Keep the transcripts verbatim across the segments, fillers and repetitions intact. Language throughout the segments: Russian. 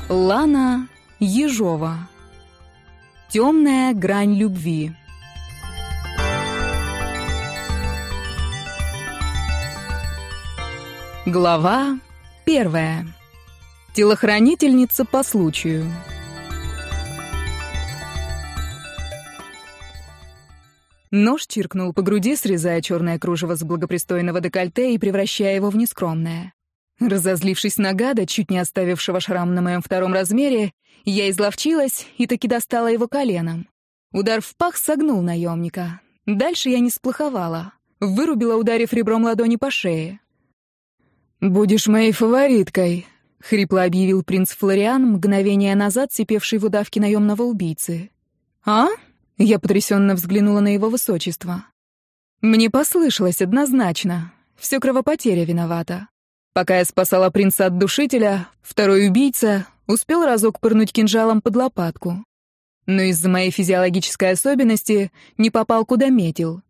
Лана Ежова. Темная грань любви. Глава первая. Телохранительница по случаю. Нож чиркнул по груди, срезая черное кружево с благопристойного декольте и превращая его в нескромное. Разозлившись на гада, чуть не оставившего шрам на моем втором размере, я изловчилась и таки достала его коленом. Удар в пах согнул наемника. Дальше я не сплоховала. Вырубила, ударив ребром ладони по шее. «Будешь моей фавориткой», — хрипло объявил принц Флориан, мгновение назад сипевший в удавке наемного убийцы. «А?» — я потрясенно взглянула на его высочество. Мне послышалось однозначно. Все кровопотеря виновата. Пока я спасала принца от душителя, второй убийца успел разок пырнуть кинжалом под лопатку. Но из-за моей физиологической особенности не попал, куда метил.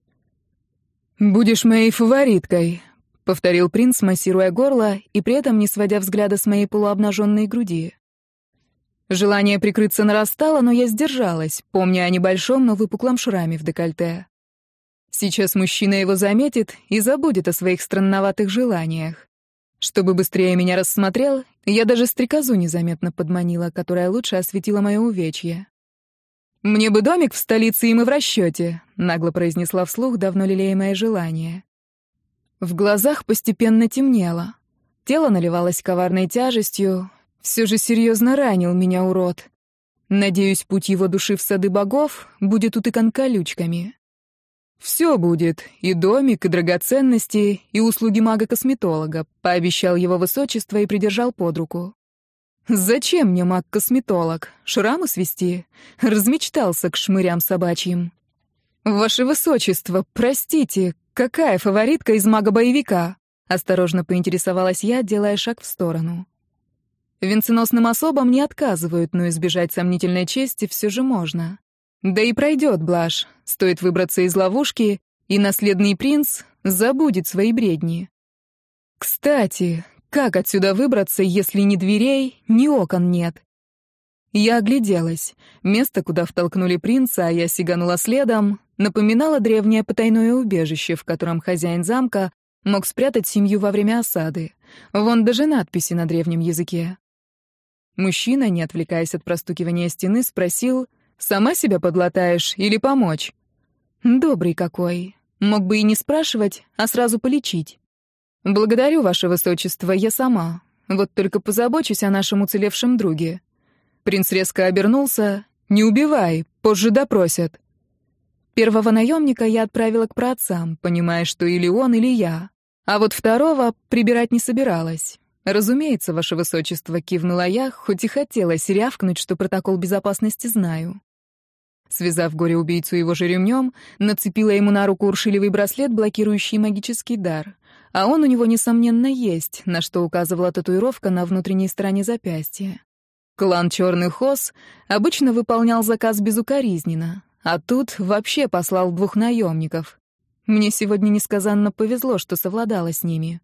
«Будешь моей фавориткой», — повторил принц, массируя горло и при этом не сводя взгляда с моей полуобнаженной груди. Желание прикрыться нарастало, но я сдержалась, помня о небольшом, но выпуклом шраме в декольте. Сейчас мужчина его заметит и забудет о своих странноватых желаниях. Чтобы быстрее меня рассмотрел, я даже стрекозу незаметно подманила, которая лучше осветила мое увечье. «Мне бы домик в столице, и мы в расчете», — нагло произнесла вслух давно лелеемое желание. В глазах постепенно темнело. Тело наливалось коварной тяжестью. Все же серьезно ранил меня урод. Надеюсь, путь его души в сады богов будет утыкан колючками. «Все будет, и домик, и драгоценности, и услуги мага-косметолога», — пообещал его высочество и придержал под руку. «Зачем мне маг-косметолог? Шрамы свести?» Размечтался к шмырям собачьим. «Ваше высочество, простите, какая фаворитка из мага-боевика?» — осторожно поинтересовалась я, делая шаг в сторону. Венценосным особам не отказывают, но избежать сомнительной чести все же можно. Да и пройдет блажь, стоит выбраться из ловушки, и наследный принц забудет свои бредни. Кстати, как отсюда выбраться, если ни дверей, ни окон нет? Я огляделась. Место, куда втолкнули принца, а я сиганула следом, напоминало древнее потайное убежище, в котором хозяин замка мог спрятать семью во время осады. Вон даже надписи на древнем языке. Мужчина, не отвлекаясь от простукивания стены, спросил: «Сама себя подлатаешь или помочь?» Добрый какой. Мог бы и не спрашивать, а сразу полечить. «Благодарю, ваше высочество, я сама. Вот только позабочусь о нашем уцелевшем друге». Принц резко обернулся. «Не убивай, позже допросят». Первого наемника я отправила к праотцам, понимая, что или он, или я. А вот второго прибирать не собиралась. «Разумеется, ваше высочество», — кивнула я, хоть и хотелось рявкнуть, что протокол безопасности знаю. Связав горе-убийцу его же ремнем, нацепила ему на руку уршилевый браслет, блокирующий магический дар. А он у него, несомненно, есть, на что указывала татуировка на внутренней стороне запястья. Клан Черных Ос обычно выполнял заказ безукоризненно, а тут вообще послал двух наемников. Мне сегодня несказанно повезло, что совладала с ними.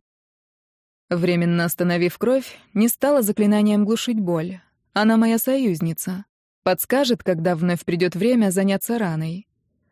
Временно остановив кровь, не стала заклинанием глушить боль. Она моя союзница. Подскажет, когда вновь придет время заняться раной.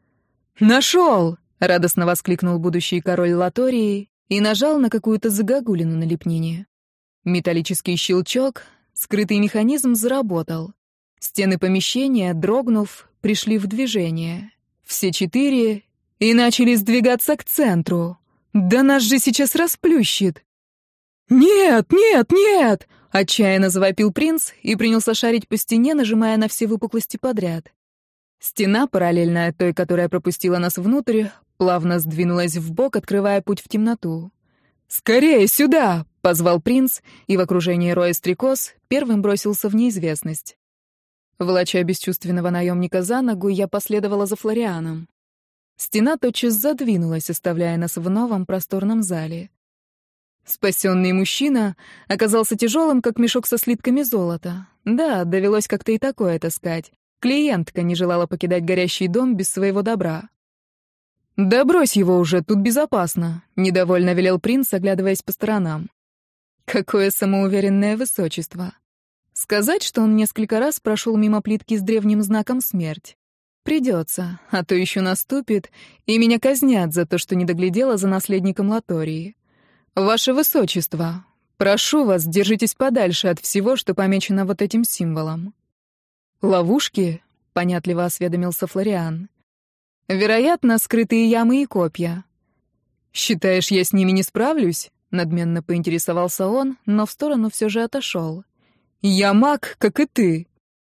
«Нашел!» — радостно воскликнул будущий король Латории и нажал на какую-то загогулину на лепнине. Металлический щелчок, скрытый механизм заработал. Стены помещения, дрогнув, пришли в движение. Все четыре и начали сдвигаться к центру. «Да нас же сейчас расплющит!» «Нет, нет, нет!» — отчаянно завопил принц и принялся шарить по стене, нажимая на все выпуклости подряд. Стена, параллельная той, которая пропустила нас внутрь, плавно сдвинулась вбок, открывая путь в темноту. «Скорее сюда!» — позвал принц, и в окружении роя стрекоз первым бросился в неизвестность. Волоча бесчувственного наемника за ногу, я последовала за Флорианом. Стена тотчас задвинулась, оставляя нас в новом просторном зале. Спасенный мужчина оказался тяжелым, как мешок со слитками золота. Да, довелось как-то и такое таскать. Клиентка не желала покидать горящий дом без своего добра. «Да брось его уже, тут безопасно», — недовольно велел принц, оглядываясь по сторонам. Какое самоуверенное высочество. С Сказать, что он несколько раз прошел мимо плитки с древним знаком «Смерть». Придется, а то еще наступит, и меня казнят за то, что не доглядела за наследником Латории. Ваше Высочество, прошу вас, держитесь подальше от всего, что помечено вот этим символом. Ловушки? Понятливо осведомился Флориан. Вероятно, скрытые ямы и копья. Считаешь, я с ними не справлюсь? Надменно поинтересовался он, но в сторону все же отошел. Я маг, как и ты.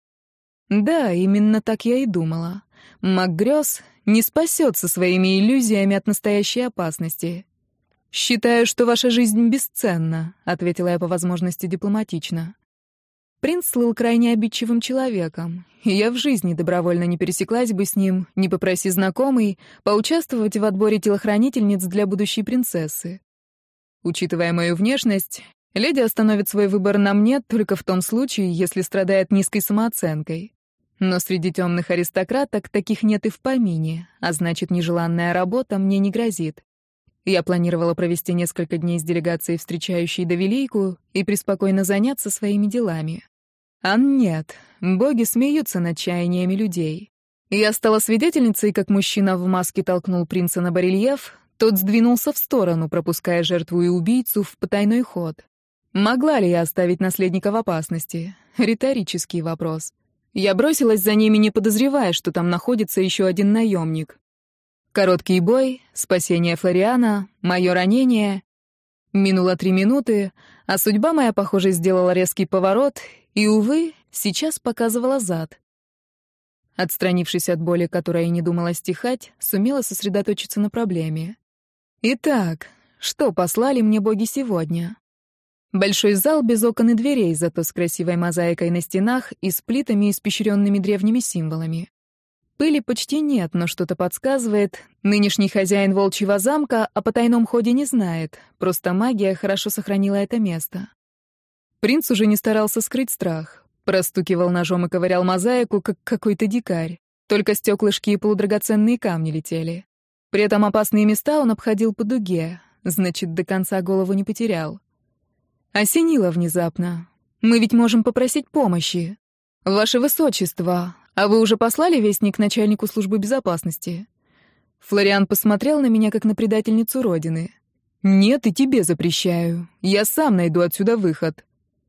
Да, именно так я и думала. Маг грез не спасется своими иллюзиями от настоящей опасности. «Считаю, что ваша жизнь бесценна», — ответила я по возможности дипломатично. Принц слыл крайне обидчивым человеком, и я в жизни добровольно не пересеклась бы с ним, не попроси знакомый, поучаствовать в отборе телохранительниц для будущей принцессы. Учитывая мою внешность, леди остановит свой выбор на мне только в том случае, если страдает низкой самооценкой. Но среди темных аристократок таких нет и в помине, а значит, нежеланная работа мне не грозит. Я планировала провести несколько дней с делегацией, встречающей Довелийку, и преспокойно заняться своими делами. А нет, боги смеются над чаяниями людей. Я стала свидетельницей, как мужчина в маске толкнул принца на барельеф, тот сдвинулся в сторону, пропуская жертву и убийцу в потайной ход. Могла ли я оставить наследника в опасности? Риторический вопрос. Я бросилась за ними, не подозревая, что там находится еще один наемник. Короткий бой, спасение Флориана, мое ранение. Минуло три минуты, а судьба моя, похоже, сделала резкий поворот, и, увы, сейчас показывала зад. Отстранившись от боли, которая и не думала стихать, сумела сосредоточиться на проблеме. Итак, что послали мне боги сегодня? Большой зал без окон и дверей, зато с красивой мозаикой на стенах и с плитами, испещренными древними символами. Пыли почти нет, но что-то подсказывает. Нынешний хозяин волчьего замка о потайном ходе не знает, просто магия хорошо сохранила это место. Принц уже не старался скрыть страх. Простукивал ножом и ковырял мозаику, как какой-то дикарь. Только стеклышки и полудрагоценные камни летели. При этом опасные места он обходил по дуге, значит, до конца голову не потерял. Осенило внезапно. Мы ведь можем попросить помощи. Ваше Высочество, а вы уже послали вестник начальнику службы безопасности? Флориан посмотрел на меня, как на предательницу Родины. Нет, и тебе запрещаю. Я сам найду отсюда выход.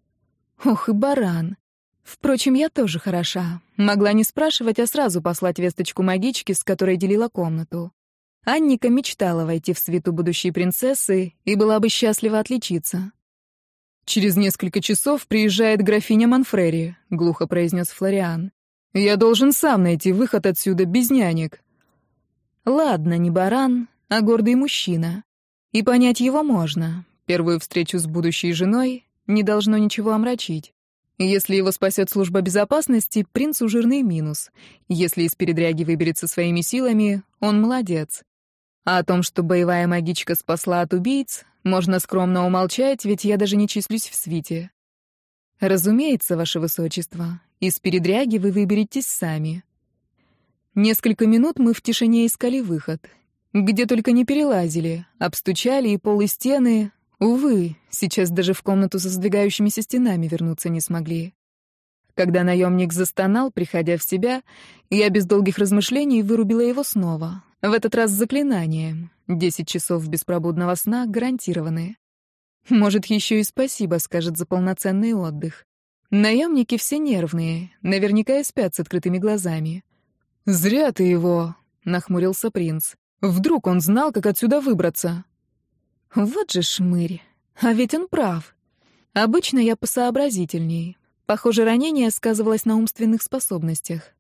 Ох и баран. Впрочем, я тоже хороша. Могла не спрашивать, а сразу послать весточку магичке, с которой делила комнату. Анника мечтала войти в свиту будущей принцессы и была бы счастлива отличиться. «Через несколько часов приезжает графиня Манфрери», — глухо произнес Флориан. «Я должен сам найти выход отсюда без нянек». Ладно, не баран, а гордый мужчина. И понять его можно. Первую встречу с будущей женой не должно ничего омрачить. Если его спасет служба безопасности, принцу жирный минус. Если из передряги выберется своими силами, он молодец. А о том, что боевая магичка спасла от убийц, можно скромно умолчать, ведь я даже не числюсь в свите. Разумеется, ваше высочество, из передряги вы выберетесь сами. Несколько минут мы в тишине искали выход. Где только не перелазили, обстучали и пол и стены. Увы, сейчас даже в комнату со сдвигающимися стенами вернуться не смогли. Когда наемник застонал, приходя в себя, я без долгих размышлений вырубила его снова. В этот раз с заклинанием. Десять часов беспробудного сна гарантированы. Может, еще и спасибо скажет за полноценный отдых. Наемники все нервные, наверняка и спят с открытыми глазами. «Зря ты его», — нахмурился принц. «Вдруг он знал, как отсюда выбраться?» Вот же шмырь. А ведь он прав. Обычно я посообразительней. Похоже, ранение сказывалось на умственных способностях.